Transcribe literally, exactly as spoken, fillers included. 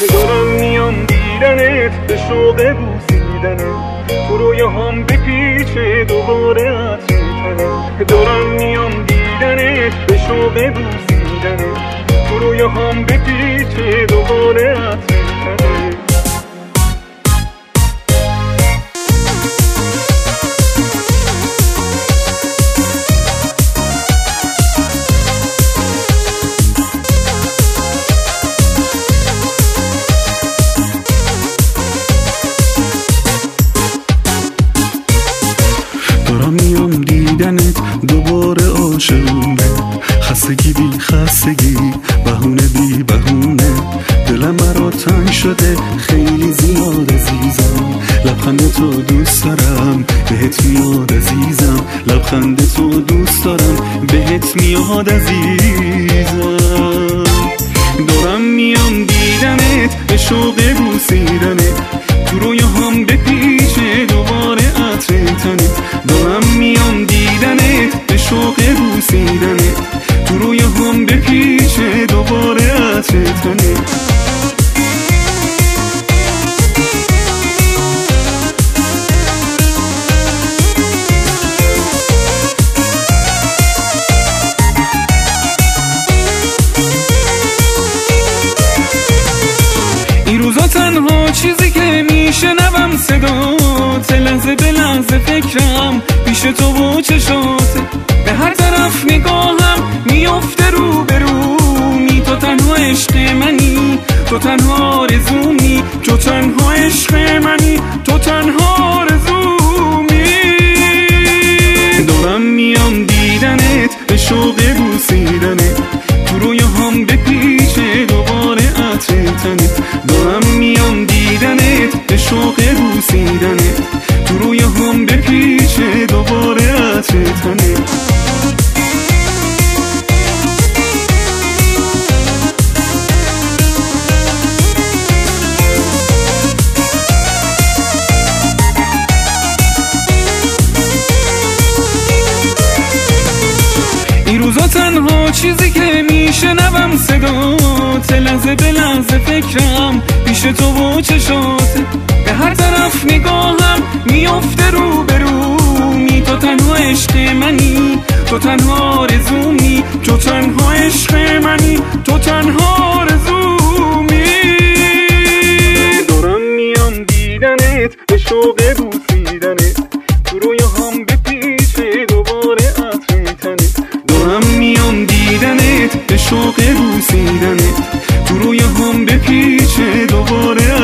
دارم میام دیدنت به شوق بوسیدنت، تو رویاهام بپیچه دوباره عطر تنت. دارم میام دیدنت به شوق بوسیدنت، تو رویاهام بپیچه دوباره عطر تنت. دارم میام دیدنت دوباره عاشقونه، خستگی بی خستگی بهونه بی بهونه، دلم مرا تنگ شده خیلی زیاد عزیزم، لبخند تو دوست دارم بهت میاد عزیزم، لبخند تو دوست دارم بهت میاد عزیزم. دارم میام دیدنت به شوق بوسیدنت، تو رویاهام بپیچه دوباره عطر تنت. دارم میام دیدنت به شوق بوسیدنت، تو رویاهام بپیچه دوباره عطر تنت. این روزا تنها چیزی که میشنوم صدات، لحظه به لحظه فکرم پیش تو و چشات، به هر طرف نگاهم میافته رو به رومی، تو تنها عشق منی، تو تنها آرزومی، تو تنها عشق منی، تو تنها آرزومی. دارم میام دیدنت به شوق بوسیدنت، تو رویاهام بپیچه دوباره عطر تنت. دارم میام دیدنت به شوق بوسیدنت، تو رویاهام بپیچه دوباره عطر تنت. این روزا تنها چیزی که میشنوم صدات، لحظه به لحظه فکرم پیش تو و چشات، به هر طرف نگاهم میافته رو به رومی، تو تنها عشق منی، تو تنها آرزومی، تو تنها عشق منی، تو تنها آرزومی. دارم میام دیدنت به شوق بوسیدنت، تو رویاهام بپیچه دوباره عطر تنت. دارم میام دیدنت به شوق بوسیدنت، تو رویاهام بپیچه دوباره